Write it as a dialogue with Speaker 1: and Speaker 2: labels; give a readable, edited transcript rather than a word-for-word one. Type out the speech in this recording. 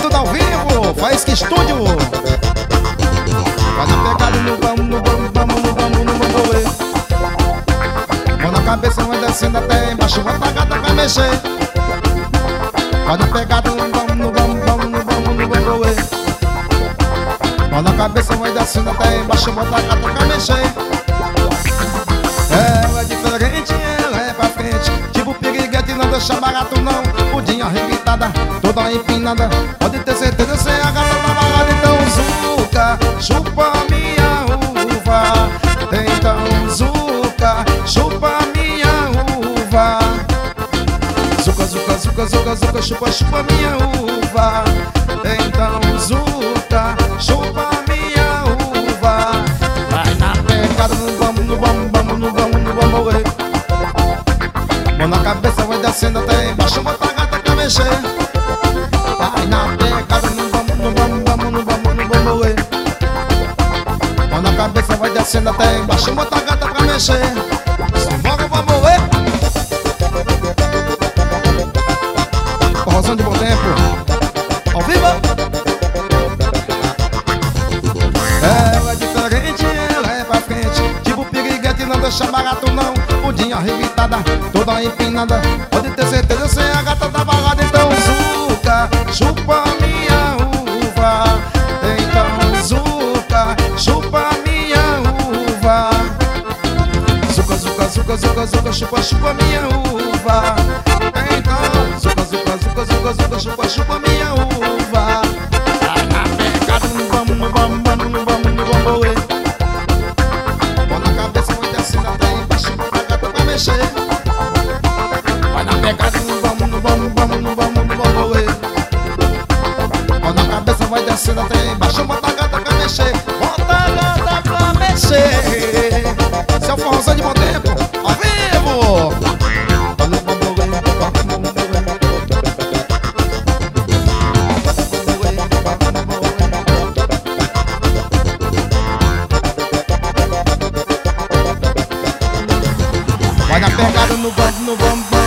Speaker 1: tudo ao vivo, faz que estúdio. Vai na pegada no vamos, no vamos, vamos, no vamos, no vamos, oi. Mão na cabeça, vai descendo até embaixo, vai pra gata, vai mexer. Vai na pegada no vamos, no vamos, vamos, no vamos, no vamos, oi. Mão na cabeça, vai descendo até embaixo, vai pra gata, vai mexer. Ela é diferente, ela é pra frente, tipo piriguete, não deixa barato não. Pudinha arrebitada, toda empinada, pode ter certeza se a gata tá balada. Então Zuca, chupa minha uva. Então Zuca, chupa minha uva. Zuca, Zuca, Zuca, Zuca, Zuca, chupa, chupa minha uva. Então Zuca, chupa minha uva. Vai na pegada, no vamos, no vamos, vamos, no vamos, no vamos, oi. Mão na cabeça, vai descendo até embaixo, bota a gata pra mexer. Vai na pegada, no vamos, no vamos, vamos, no vamos, no vamos, oi. Mão na cabeça, vai descendo até embaixo, bota a gata pra mexer. Simbora, vamos, oi. Corrosão de bom tempo, ao vivo. Ela é diferente, ela é pra frente, tipo piriguete, não deixa barato não. Pudinha arrebitada, toda empinada, pode ter certeza se a gata tá balada. Então Zuca, chupa minha uva. Então Zuca, chupa minha uva. Zuca, Zuca, Zuca, Zuca, Zuca, chupa, chupa minha uva. Então Zuca, Zuca, Zuca, Zuca, Zuca, chupa, chupa minha uva. Vai na pegada, no vamos, no vamos, vamos, no vamos, no vamos, oi. Mão na cabeça, vai descendo até embaixo, bota a gata pra mexer. Vai na pegada, no vamos, no vamos, vamos, no vamos, no vamos, oi. Mão na cabeça, vai descendo até embaixo, bota a gata pra mexer.